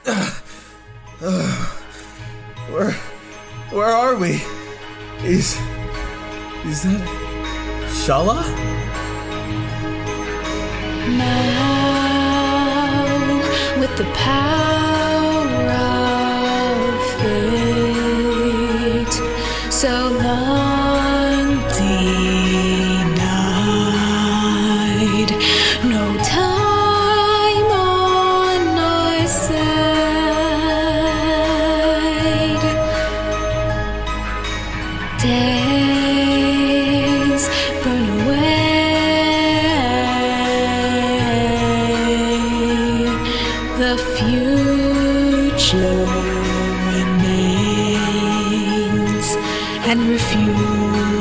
Where are we? Is that Shala? Now, with the power of fate, so long denied, no time on our side. Days burn away, the future remains and refuses